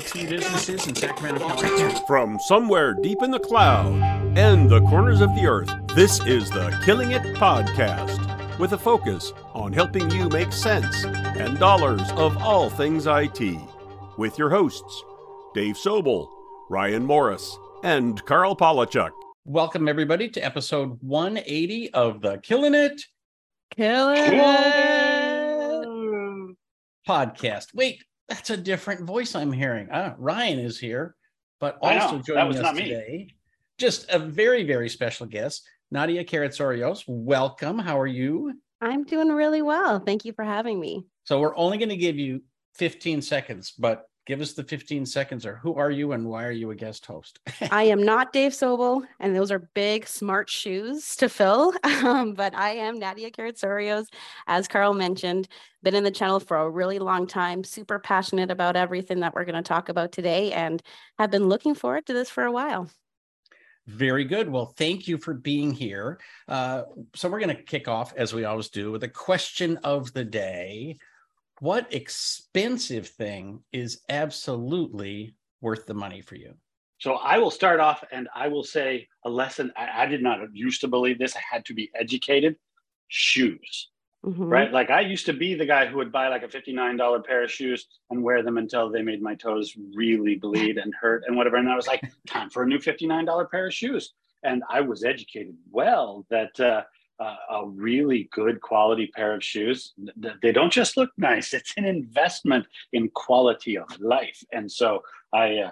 IT businesses in Sacramento, California. From somewhere deep in the cloud and the corners of the earth, this is the Killing It Podcast, with a focus on helping you make sense and dollars of all things IT. With your hosts, Dave Sobel, Ryan Morris, and Carl Polachuk. Welcome, everybody, to episode 180 of the Killing It Podcast. Wait, that's a different voice I'm hearing. Ryan is here, but also joining us today, just a very, very special guest, Nadia Karatsorios. Welcome. How are you? I'm doing really well. Thank you for having me. So we're only going to give you 15 seconds, but give us the 15 seconds, or who are you and why are you a guest host? I am not Dave Sobel, and those are big, smart shoes to fill. But I am Nadia Karatsorios, as Carl mentioned, been in the channel for a really long time, super passionate about everything that we're going to talk about today, and have been looking forward to this for a while. Very good. Well, thank you for being here. So we're going to kick off, as we always do, with a question of the day. What expensive thing is absolutely worth the money for you? So I will start off and I will say a lesson. I did not used to believe this. I had to be educated. Shoes, right? Like I used to be the guy who would buy like a $59 pair of shoes and wear them until they made my toes really bleed and hurt and whatever. And I was like, time for a new $59 pair of shoes. And I was educated well that a really good quality pair of shoes, they don't just look nice. It's an investment in quality of life. And so I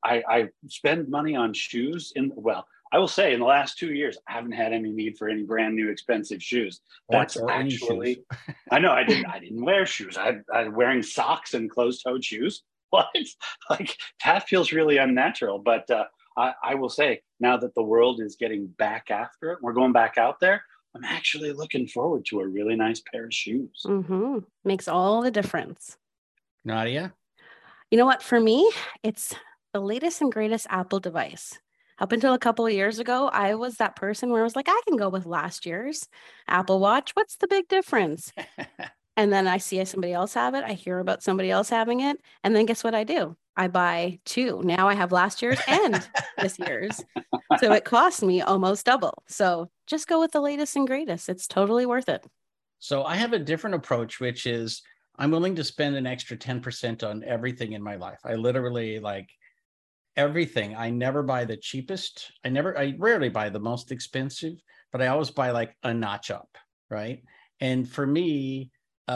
spend money on shoes I will say in the last 2 years, I haven't had any need for any brand new expensive shoes. That's actually, I know I didn't wear shoes. I'm wearing socks and closed-toed shoes. What? Like that feels really unnatural. But I will say now that the world is getting back after it, we're going back out there. I'm actually looking forward to a really nice pair of shoes. Makes all the difference. Nadia? You know what? For me, it's the latest and greatest Apple device. Up until a couple of years ago, I was that person where I was like, I can go with last year's Apple Watch. What's the big difference? And then I see somebody else have it. I hear about somebody else having it. And then guess what I do? I buy two. Now I have last year's and this year's. So it cost me almost double. So just go with the latest and greatest. It's totally worth it. So I have a different approach, which is I'm willing to spend an extra 10% on everything in my life. I literally like everything. I never buy the cheapest. I rarely buy the most expensive, but I always buy like a notch up, right? And for me,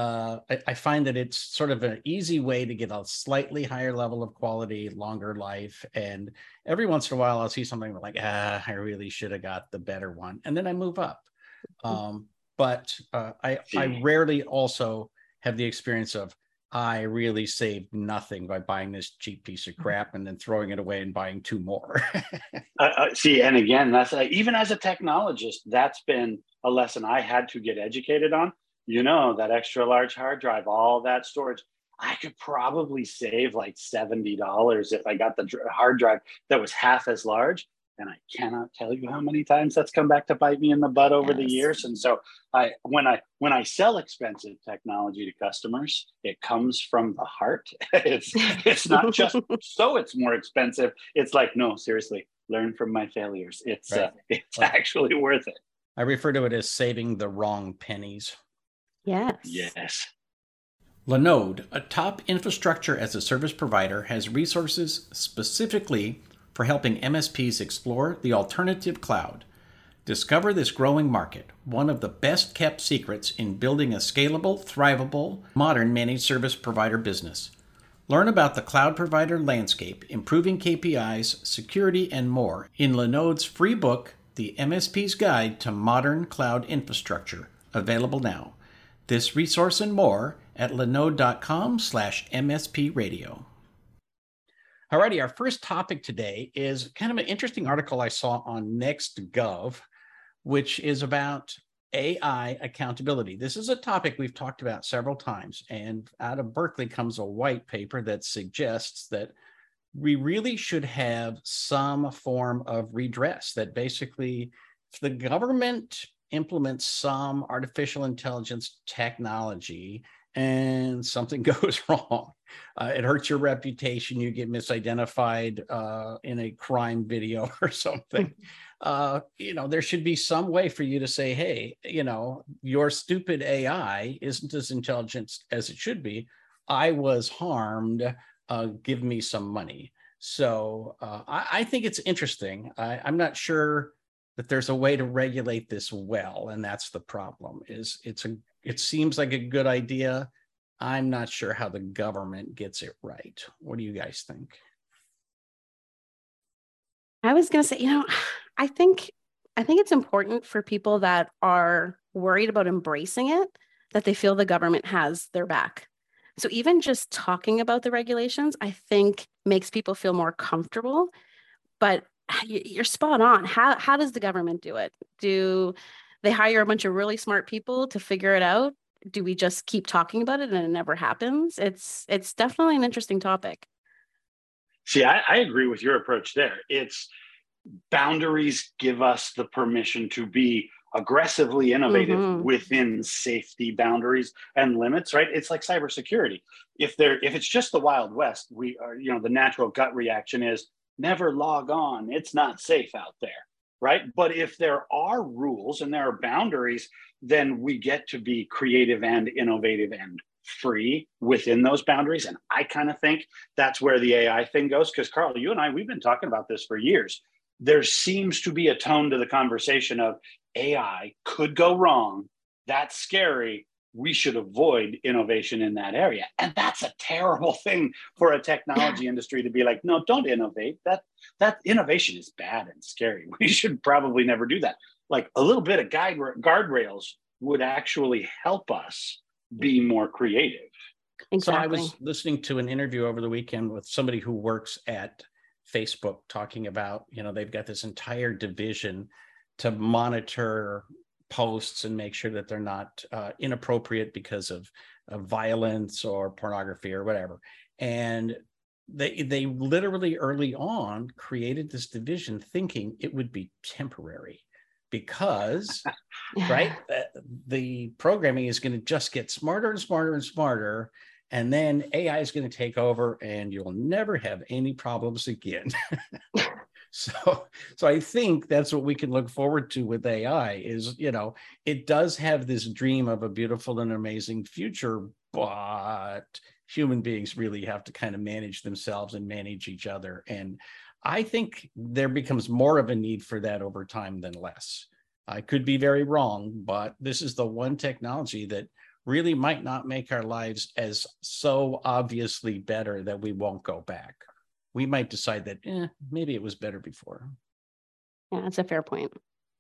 I find that it's sort of an easy way to get a slightly higher level of quality, longer life. And every once in a while, I'll see something like, I really should have got the better one. And then I move up. But I rarely also have the experience of, I really saved nothing by buying this cheap piece of crap and then throwing it away and buying two more. And again, that's even as a technologist, that's been a lesson I had to get educated on. You know, that extra large hard drive, all that storage, I could probably save like $70 if I got the hard drive that was half as large. And I cannot tell you how many times that's come back to bite me in the butt over the years. And so when I sell expensive technology to customers, it comes from the heart. It's not just so it's more expensive. It's like, no, seriously, learn from my failures. It's actually worth it. I refer to it as saving the wrong pennies. Yes. Linode, a top infrastructure as a service provider, has resources specifically for helping MSPs explore the alternative cloud. Discover this growing market, one of the best kept secrets in building a scalable, thrivable, modern managed service provider business. Learn about the cloud provider landscape, improving KPIs, security, and more in Linode's free book, The MSP's Guide to Modern Cloud Infrastructure, available now. This resource and more at linode.com/MSP radio. Alrighty, our first topic today is kind of an interesting article I saw on NextGov, which is about AI accountability. This is a topic we've talked about several times, and out of Berkeley comes a white paper that suggests that we really should have some form of redress, that basically if the government implements some artificial intelligence technology and something goes wrong. It hurts your reputation. You get misidentified in a crime video or something. There should be some way for you to say, hey, your stupid AI isn't as intelligent as it should be. I was harmed. Give me some money. So I think it's interesting. I'm not sure that there's a way to regulate this well, and that's the problem. It seems like a good idea. I'm not sure how the government gets it right. What do you guys think? I was going to say, I think it's important for people that are worried about embracing it, that they feel the government has their back. So even just talking about the regulations, I think makes people feel more comfortable. But you're spot on. How does the government do it? Do they hire a bunch of really smart people to figure it out? Do we just keep talking about it and it never happens? It's definitely an interesting topic. See, I agree with your approach there. It's boundaries give us the permission to be aggressively innovative within safety boundaries and limits, right? It's like cybersecurity. If it's just the Wild West, we are, the natural gut reaction is never log on. It's not safe out there, right? But if there are rules and there are boundaries, then we get to be creative and innovative and free within those boundaries. And I kind of think that's where the AI thing goes. Because Carl, you and I, we've been talking about this for years. There seems to be a tone to the conversation of AI could go wrong. That's scary. We should avoid innovation in that area. And that's a terrible thing for a technology industry to be like, no, don't innovate. That innovation is bad and scary. We should probably never do that. Like a little bit of guardrails would actually help us be more creative. Exactly. So I was listening to an interview over the weekend with somebody who works at Facebook talking about, they've got this entire division to monitor posts and make sure that they're not inappropriate because of violence or pornography or whatever. And they literally early on created this division thinking it would be temporary because, right, the programming is going to just get smarter and smarter and smarter. And then AI is going to take over and you'll never have any problems again. So I think that's what we can look forward to with AI is, it does have this dream of a beautiful and amazing future, but human beings really have to kind of manage themselves and manage each other. And I think there becomes more of a need for that over time than less. I could be very wrong, but this is the one technology that really might not make our lives as so obviously better that we won't go back. We might decide that maybe it was better before. Yeah, that's a fair point.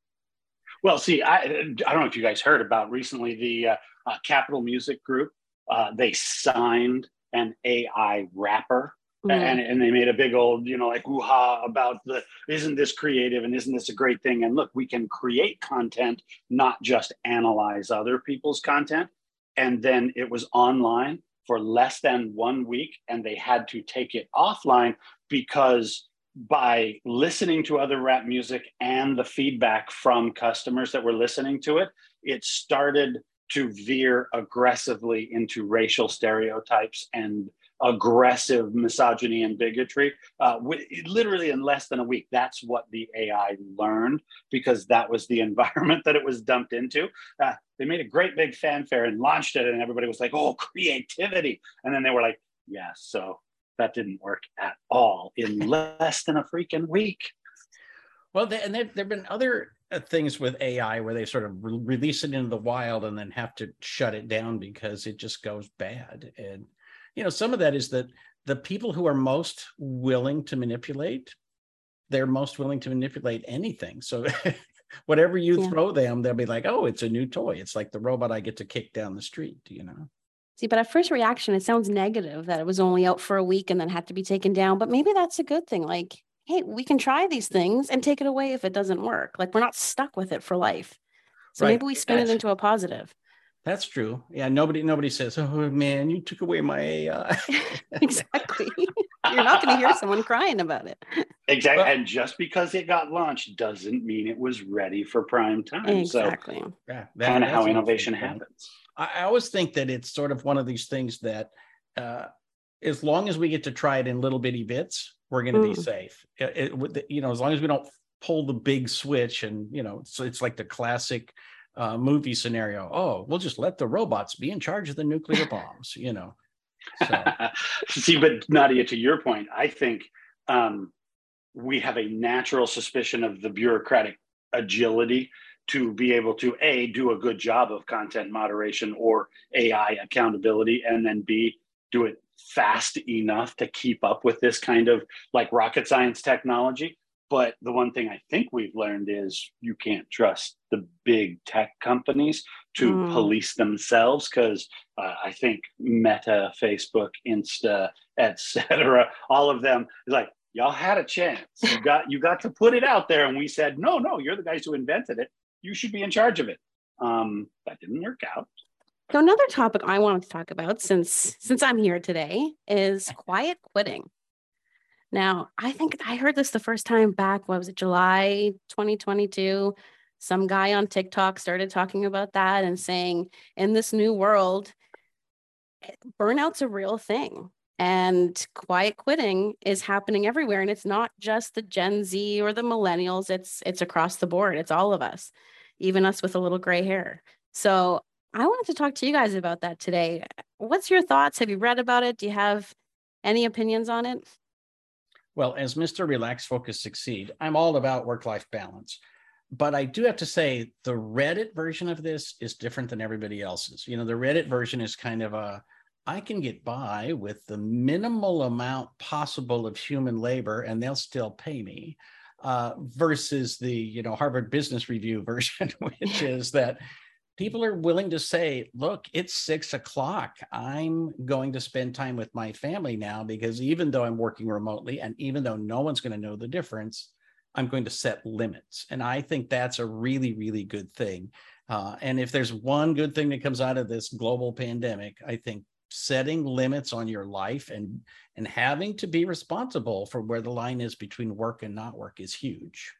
Well, see, I don't know if you guys heard about recently the Capitol Music Group. They signed an AI rapper, and they made a big old, like hoo-ha about isn't this creative and isn't this a great thing? And look, we can create content, not just analyze other people's content. And then it was online for less than 1 week, and they had to take it offline because by listening to other rap music and the feedback from customers that were listening to it, it started to veer aggressively into racial stereotypes and aggressive misogyny and bigotry. Literally in less than a week, that's what the AI learned because that was the environment that it was dumped into. They made a great big fanfare and launched it, and everybody was like, oh, creativity. And then they were like, yeah, so that didn't work at all in less than a freaking week. Well, there've been other things with AI where they sort of release it into the wild and then have to shut it down because it just goes bad. And some of that is that the people who are most willing to manipulate, they're most willing to manipulate anything. So whatever you throw them, they'll be like, oh, it's a new toy. It's like the robot I get to kick down the street, See, but at first reaction, it sounds negative that it was only out for a week and then had to be taken down. But maybe that's a good thing. Like, hey, we can try these things and take it away if it doesn't work. Like, we're not stuck with it for life. So maybe we spin it into a positive. That's true. Yeah, nobody says, oh, man, you took away my AI. Exactly. You're not going to hear someone crying about it. Exactly. And just because it got launched doesn't mean it was ready for prime time. Exactly. So kind of how innovation happens. I always think that it's sort of one of these things that as long as we get to try it in little bitty bits, we're going to be safe. As long as we don't pull the big switch and, so it's like the classic movie scenario. Oh, we'll just let the robots be in charge of the nuclear bombs, So. See, but Nadia, to your point, I think we have a natural suspicion of the bureaucratic agility to be able to A, do a good job of content moderation or AI accountability, and then B, do it fast enough to keep up with this kind of like rocket science technology. But the one thing I think we've learned is you can't trust the big tech companies to police themselves, because I think Meta, Facebook, Insta, etc., all of them is like, y'all had a chance. You got to put it out there, and we said, no, you're the guys who invented it. You should be in charge of it. That didn't work out. So another topic I wanted to talk about, since I'm here today, is quiet quitting. Now, I think I heard this the first time back, what was it, July 2022? Some guy on TikTok started talking about that and saying, in this new world, burnout's a real thing. And quiet quitting is happening everywhere. And it's not just the Gen Z or the millennials. It's across the board. It's all of us, even us with a little gray hair. So I wanted to talk to you guys about that today. What's your thoughts? Have you read about it? Do you have any opinions on it? Well, as Mr. Relax, Focus, Succeed, I'm all about work-life balance. But I do have to say the Reddit version of this is different than everybody else's. The Reddit version is kind of I can get by with the minimal amount possible of human labor and they'll still pay me, versus the, Harvard Business Review version, which is that people are willing to say, look, it's 6 o'clock. I'm going to spend time with my family now, because even though I'm working remotely and even though no one's going to know the difference, I'm going to set limits. And I think that's a really, really good thing. And if there's one good thing that comes out of this global pandemic, I think setting limits on your life and having to be responsible for where the line is between work and not work is huge.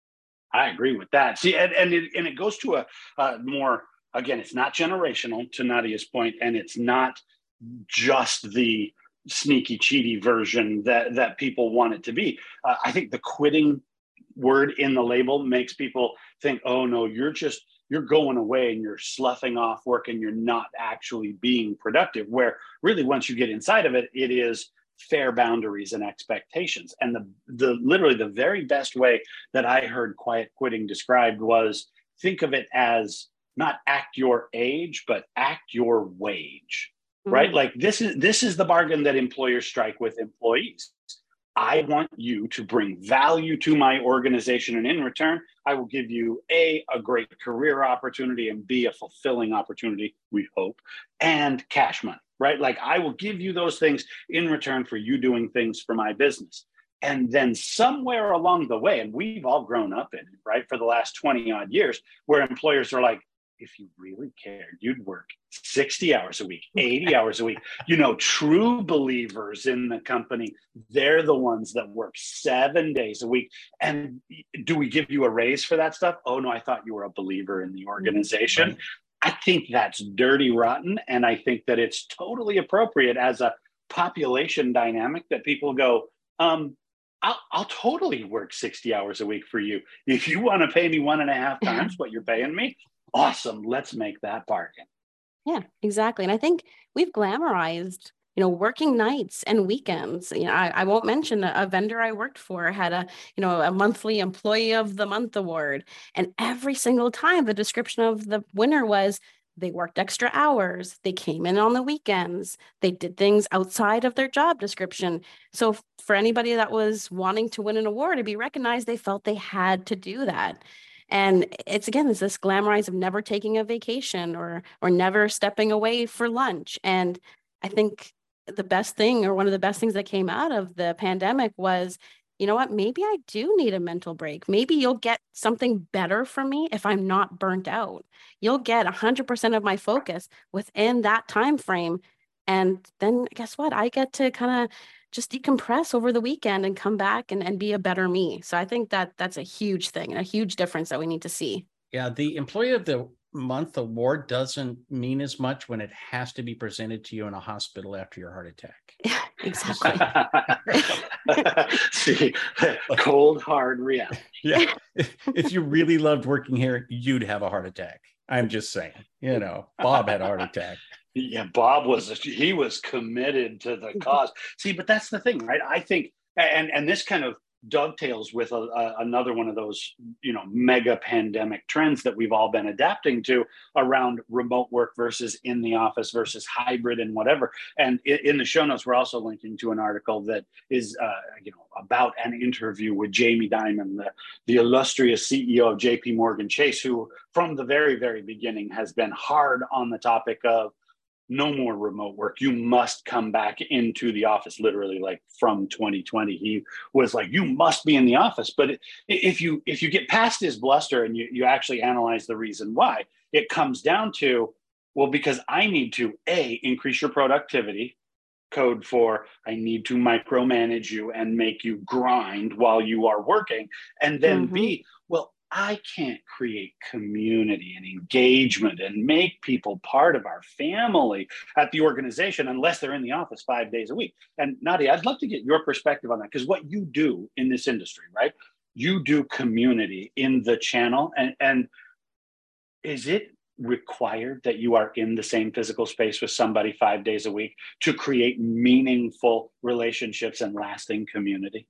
I agree with that. See, and it goes to a more, again, it's not generational, to Nadia's point, and it's not just the sneaky, cheaty version that people want it to be. I think the quitting word in the label makes people think, oh no, you're going away and you're sloughing off work and you're not actually being productive. Where really, once you get inside of it, it is fair boundaries and expectations. And the literally the very best way that I heard quiet quitting described was, think of it as not act your age, but act your wage, right? Like this is the bargain that employers strike with employees. I want you to bring value to my organization, and in return, I will give you a great career opportunity, and B, a fulfilling opportunity, we hope, and cash money, right? Like I will give you those things in return for you doing things for my business. And then somewhere along the way, and we've all grown up in it, right, for the last 20 odd years, where employers are like, if you really cared, you'd work 60 hours a week, 80 hours a week. True believers in the company, they're the ones that work 7 days a week. And do we give you a raise for that stuff? Oh, no, I thought you were a believer in the organization. Right. I think that's dirty rotten. And I think that it's totally appropriate as a population dynamic that people go, I'll totally work 60 hours a week for you. If you want to pay me 1.5 times what you're paying me, awesome. Let's make that bargain. Yeah, exactly. And I think we've glamorized, working nights and weekends. I won't mention a vendor I worked for had a monthly Employee of the Month award. And every single time the description of the winner was, they worked extra hours, they came in on the weekends, they did things outside of their job description. So for anybody that was wanting to win an award to be recognized, they felt they had to do that. And it's this glamorize of never taking a vacation or never stepping away for lunch. And I think the best thing, or one of the best things that came out of the pandemic was, you know what, maybe I do need a mental break. Maybe you'll get something better from me if I'm not burnt out. You'll get 100% of my focus within that time frame. And then guess what? I get to kind of just decompress over the weekend and come back and be a better me. So I think that's a huge thing and a huge difference that we need to see. Yeah, the Employee of the month award doesn't mean as much when it has to be presented to you in a hospital after your heart attack. Yeah, exactly. See, cold, hard reality. Yeah. If you really loved working here, you'd have a heart attack. I'm just saying, Bob had a heart attack. Yeah, Bob was committed to the cause. See, but that's the thing, right? I think, and this kind of dovetails with another one of those, mega pandemic trends that we've all been adapting to around remote work versus in the office versus hybrid and whatever. And in the show notes, we're also linking to an article that is, about an interview with Jamie Dimon, the illustrious CEO of JP Morgan Chase, who from the very, very beginning has been hard on the topic of no more remote work. You must come back into the office, literally like from 2020. He was like, you must be in the office. But if you get past his bluster and you actually analyze the reason why, it comes down to, well, because I need to, A, increase your productivity, code for I need to micromanage you and make you grind while you are working. And then B, well, I can't create community and engagement and make people part of our family at the organization unless they're in the office 5 days a week. And Nadia, I'd love to get your perspective on that, because what you do in this industry, right? You do community in the channel. And is it required that you are in the same physical space with somebody 5 days a week to create meaningful relationships and lasting community?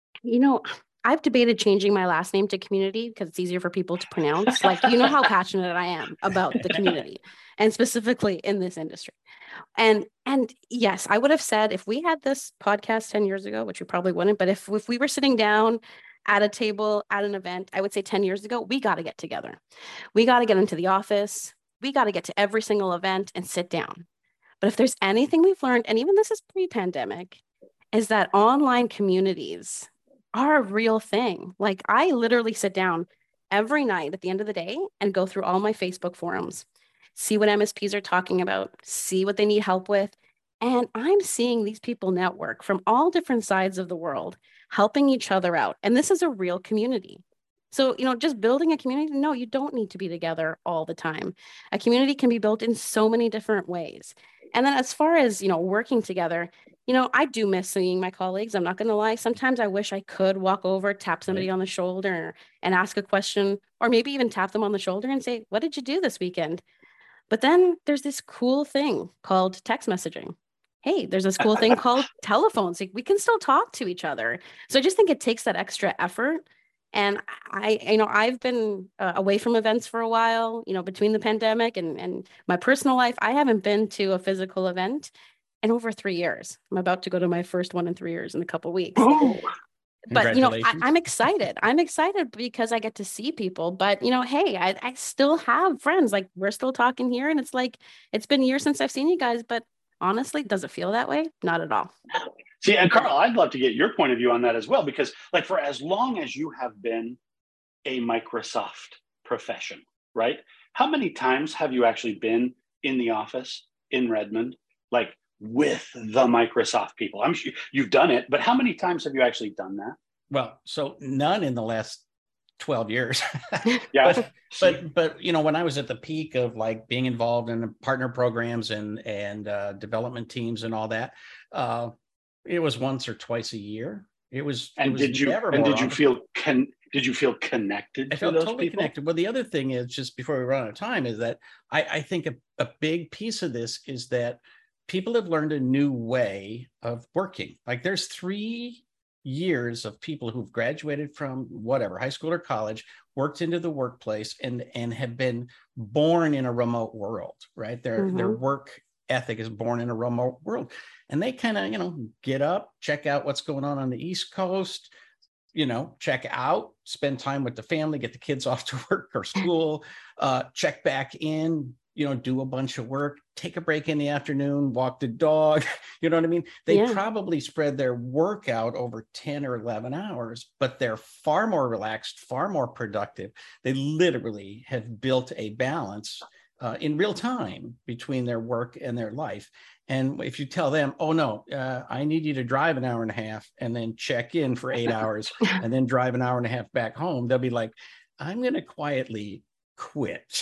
I've debated changing my last name to Community because it's easier for people to pronounce. Like, how passionate I am about the community and specifically in this industry. And yes, I would have said if we had this podcast 10 years ago, which we probably wouldn't, but if we were sitting down at a table at an event, I would say 10 years ago, we got to get together. We got to get into the office. We got to get to every single event and sit down. But if there's anything we've learned, and even this is pre-pandemic, is that online communities are a real thing. Like, I literally sit down every night at the end of the day and go through all my Facebook forums, see what MSPs are talking about, see what they need help with. And I'm seeing these people network from all different sides of the world, helping each other out. And this is a real community. So, just building a community, no, you don't need to be together all the time. A community can be built in so many different ways. And then as far as, working together, I do miss seeing my colleagues. I'm not going to lie. Sometimes I wish I could walk over, tap somebody on the shoulder and ask a question, or maybe even tap them on the shoulder and say, what did you do this weekend? But then there's this cool thing called text messaging. Hey, there's this cool thing called telephones. Like, we can still talk to each other. So I just think it takes that extra effort. And I've been away from events for a while, between the pandemic and my personal life. I haven't been to a physical event in over 3 years. I'm about to go to my first one in 3 years in a couple of weeks. Oh, but, I'm excited. I'm excited because I get to see people. But, hey, I still have friends. Like, we're still talking here. And it's like, it's been years since I've seen you guys. But honestly, does it feel that way? Not at all. See, and Carl, I'd love to get your point of view on that as well, because like for as long as you have been a Microsoft professional, right? How many times have you actually been in the office in Redmond, like with the Microsoft people? I'm sure you've done it, but how many times have you actually done that? Well, so none in the last 12 years. Yeah. but when I was at the peak of like being involved in partner programs and development teams and all that, it was once or twice a year. Did you feel connected? I felt totally connected. Well, the other thing is, just before we run out of time, is that I think a big piece of this is that people have learned a new way of working. Like, there's 3 years of people who've graduated from whatever, high school or college, worked into the workplace and have been born in a remote world, right? Their work ethic is born in a remote world. And they kind of, get up, check out what's going on the East Coast, check out, spend time with the family, get the kids off to work or school, check back in, do a bunch of work, take a break in the afternoon, walk the dog. You know what I mean? They probably spread their work out over 10 or 11 hours, but they're far more relaxed, far more productive. They literally have built a balance in real time between their work and their life. And if you tell them, oh no, I need you to drive an hour and a half and then check in for 8 hours and then drive an hour and a half back home, they'll be like, I'm going to quietly quit.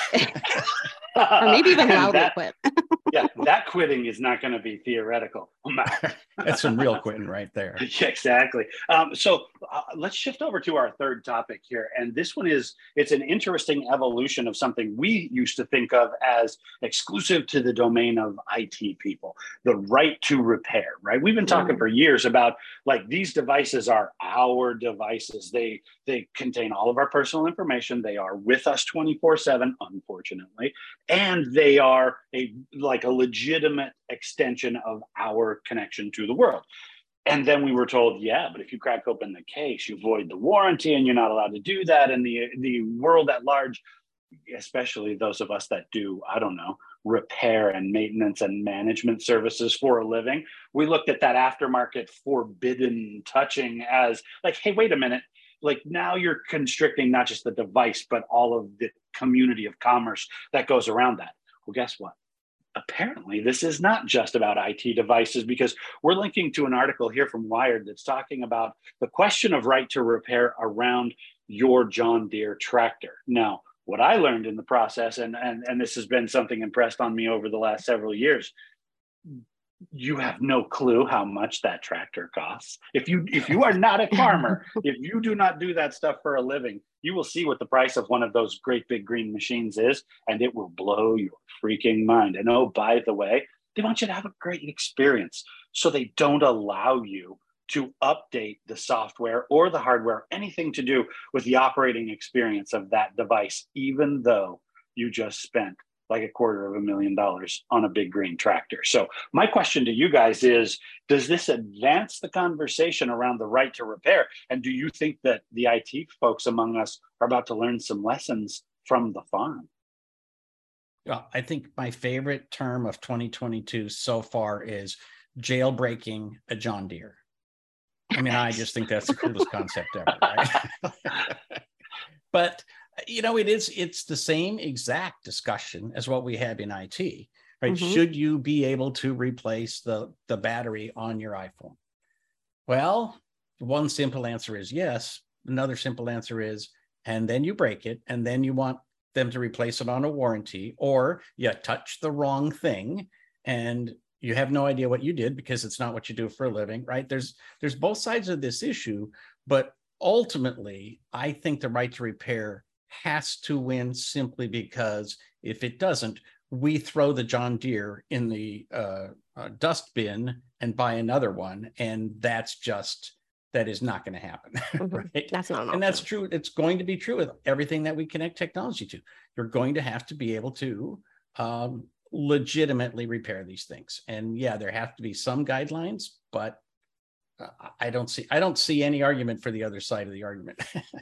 Or maybe even loudly quit. Yeah, that quitting is not going to be theoretical. That's some real quitting right there. Yeah, exactly. So let's shift over to our third topic here. And this one it's an interesting evolution of something we used to think of as exclusive to the domain of IT people, the right to repair, right? We've been talking for years about like these devices are our devices. They contain all of our personal information. They are with us 24/7, unfortunately. And they are a legitimate extension of our connection to the world. And then we were told, yeah, but if you crack open the case, you void the warranty and you're not allowed to do that. And the world at large, especially those of us that do, I don't know, repair and maintenance and management services for a living, we looked at that aftermarket forbidden touching as like, hey, wait a minute. Like now you're constricting not just the device, but all of the community of commerce that goes around that. Well, guess what? Apparently, this is not just about IT devices, because we're linking to an article here from Wired that's talking about the question of right to repair around your John Deere tractor. Now, what I learned in the process, and this has been something impressed on me over the last several years, you have no clue how much that tractor costs. If you are not a farmer, if you do not do that stuff for a living, you will see what the price of one of those great big green machines is, and it will blow your freaking mind. And oh, by the way, they want you to have a great experience. So they don't allow you to update the software or the hardware, anything to do with the operating experience of that device, even though you just spent like $250,000 on a big green tractor. So my question to you guys is, does this advance the conversation around the right to repair? And do you think that the IT folks among us are about to learn some lessons from the farm? Well, I think my favorite term of 2022 so far is jailbreaking a John Deere. I mean, I just think that's the coolest concept ever, right? But it's the same exact discussion as what we have in IT, right? Mm-hmm. Should you be able to replace the battery on your iPhone? Well, one simple answer is yes. Another simple answer is, and then you break it, and then you want them to replace it on a warranty, or you touch the wrong thing and you have no idea what you did because it's not what you do for a living, right? There's both sides of this issue, but ultimately, I think the right to repair has to win, simply because if it doesn't, we throw the John Deere in the dust bin and buy another one, and that is not going to happen. Mm-hmm. Right? That's not an option. And that's true. It's going to be true with everything that we connect technology to. You're going to have to be able to legitimately repair these things. And yeah, there have to be some guidelines, but I don't see any argument for the other side of the argument.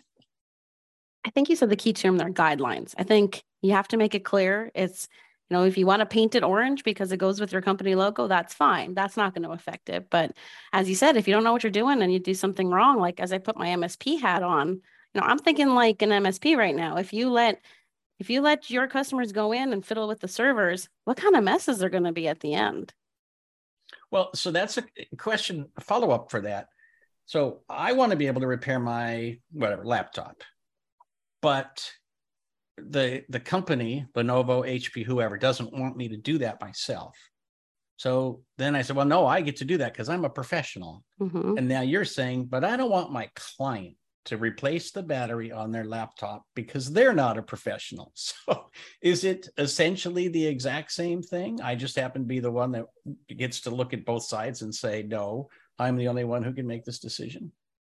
I think you said the key term there, guidelines. I think you have to make it clear. It's, if you want to paint it orange because it goes with your company logo, that's fine. That's not going to affect it. But as you said, if you don't know what you're doing and you do something wrong, like as I put my MSP hat on, I'm thinking like an MSP right now. If you let your customers go in and fiddle with the servers, what kind of messes are going to be at the end? Well, so that's a question, a follow-up for that. So I want to be able to repair my laptop, but the company, Lenovo, HP, whoever, doesn't want me to do that myself. So then I said, well, no, I get to do that because I'm a professional. Mm-hmm. And now you're saying, but I don't want my client to replace the battery on their laptop because they're not a professional. So is it essentially the exact same thing? I just happen to be the one that gets to look at both sides and say, no, I'm the only one who can make this decision.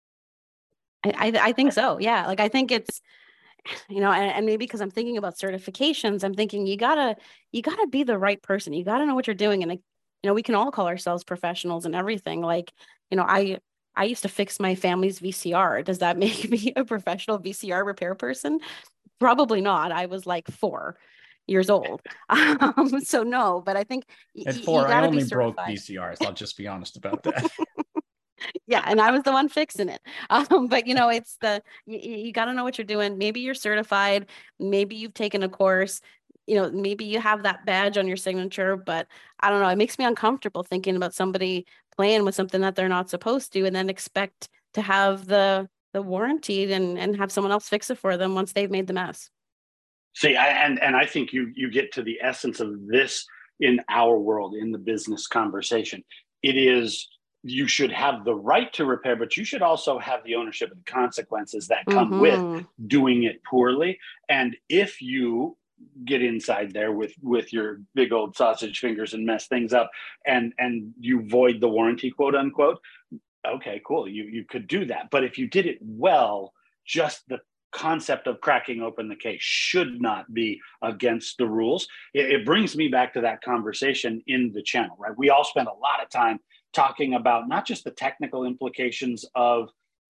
I think so. Yeah. Like, I think it's, and maybe because I'm thinking about certifications, I'm thinking you gotta be the right person. You gotta know what you're doing. And, we can all call ourselves professionals and everything. Like, I used to fix my family's VCR. Does that make me a professional VCR repair person? Probably not. I was like 4 years old. So no, but I think at 4, I only broke VCRs. I'll just be honest about that. Yeah. And I was the one fixing it. But it's you got to know what you're doing. Maybe you're certified. Maybe you've taken a course, maybe you have that badge on your signature, but I don't know. It makes me uncomfortable thinking about somebody playing with something that they're not supposed to, and then expect to have the warranty and have someone else fix it for them once they've made the mess. See, and I think you get to the essence of this in our world, in the business conversation. It is, you should have the right to repair, but you should also have the ownership of the consequences that come with doing it poorly. And if you get inside there with your big old sausage fingers and mess things up, and you void the warranty, quote unquote, okay, cool, you could do that. But if you did it well, just the concept of cracking open the case should not be against the rules. It brings me back to that conversation in the channel, right? We all spend a lot of time talking about not just the technical implications of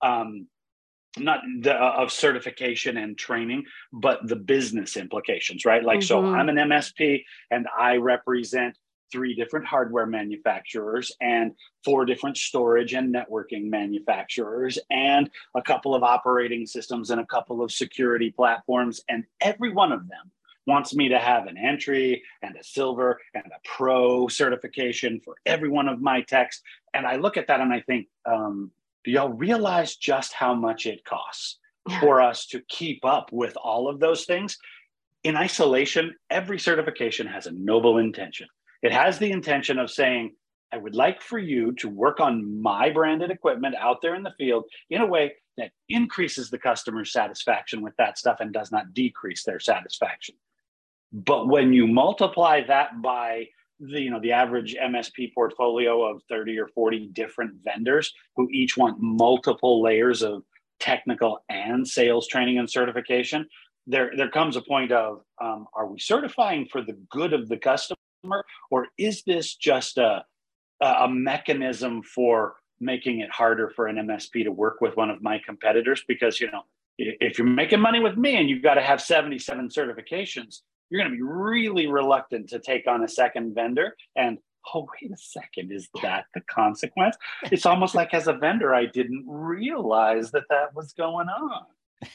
of certification and training, but the business implications, right? Like, so I'm an MSP and I represent 3 different hardware manufacturers and 4 different storage and networking manufacturers and a couple of operating systems and a couple of security platforms. And every one of them wants me to have an entry and a silver and a pro certification for every one of my techs. And I look at that and I think, do y'all realize just how much it costs for us to keep up with all of those things? In isolation, every certification has a noble intention. It has the intention of saying, I would like for you to work on my branded equipment out there in the field in a way that increases the customer's satisfaction with that stuff and does not decrease their satisfaction. But when you multiply that by the average MSP portfolio of 30 or 40 different vendors who each want multiple layers of technical and sales training and certification, there comes a point of, are we certifying for the good of the customer? Or is this just a mechanism for making it harder for an MSP to work with one of my competitors? Because, if you're making money with me and you've got to have 77 certifications, you're going to be really reluctant to take on a second vendor. And, oh, wait a second, is that the consequence? It's almost like as a vendor, I didn't realize that was going on.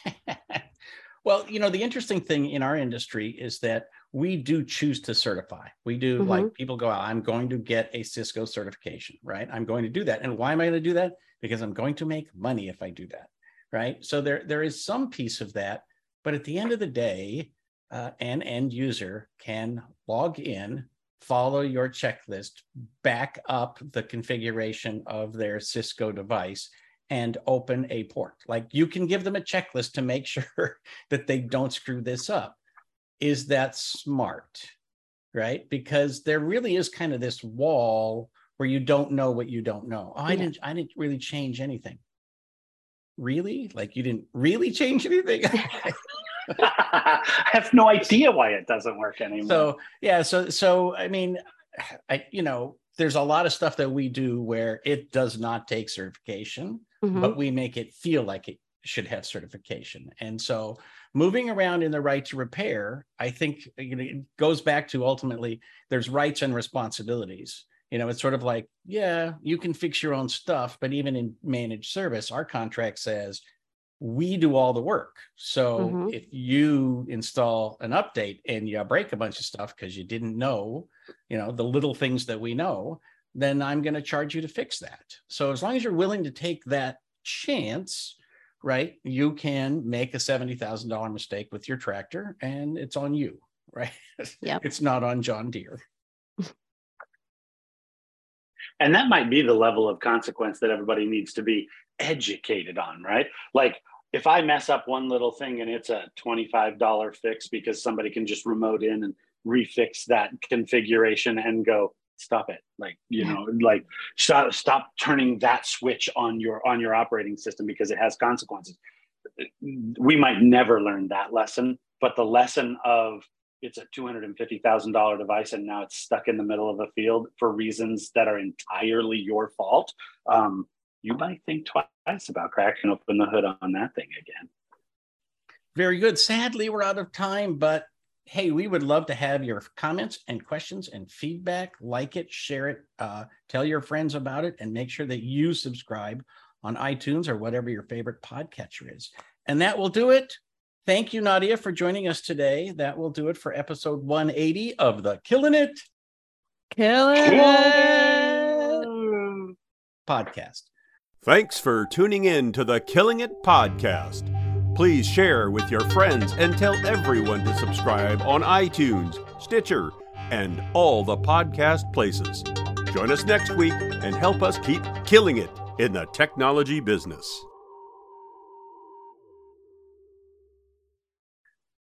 Well, the interesting thing in our industry is that we do choose to certify. We do, like, people go, I'm going to get a Cisco certification, right? I'm going to do that. And why am I going to do that? Because I'm going to make money if I do that, right? So there is some piece of that. But at the end of the day, an end user can log in, follow your checklist, back up the configuration of their Cisco device, and open a port. Like, you can give them a checklist to make sure that they don't screw this up. Is that smart, right? Because there really is kind of this wall where you don't know what you don't know. Oh, I didn't really change anything. Really? Like, you didn't really change anything? I have no idea why it doesn't work anymore. So I mean, there's a lot of stuff that we do where it does not take certification, but we make it feel like it should have certification. And so moving around in the right to repair, I think it goes back to, ultimately, there's rights and responsibilities. It's sort of like, yeah, you can fix your own stuff, but even in managed service, our contract says we do all the work. So if you install an update and you break a bunch of stuff because you didn't know, the little things that we know, then I'm going to charge you to fix that. So as long as you're willing to take that chance, right, you can make a $70,000 mistake with your tractor and it's on you, right? Yep. It's not on John Deere. And that might be the level of consequence that everybody needs to be educated on, right? Like, if I mess up one little thing and it's a $25 fix because somebody can just remote in and refix that configuration and go, stop it. Like, like stop turning that switch on your operating system because it has consequences. We might never learn that lesson, but the lesson of, it's a $250,000 device and now it's stuck in the middle of a field for reasons that are entirely your fault. You might think twice about cracking open the hood on that thing again. Very good. Sadly, we're out of time, but hey, we would love to have your comments and questions and feedback. Like it, share it, tell your friends about it, and make sure that you subscribe on iTunes or whatever your favorite podcatcher is. And that will do it. Thank you, Nadia, for joining us today. That will do it for episode 180 of the Killing It podcast. Thanks for tuning in to the Killing It podcast. Please share with your friends and tell everyone to subscribe on iTunes, Stitcher, and all the podcast places. Join us next week and help us keep killing it in the technology business.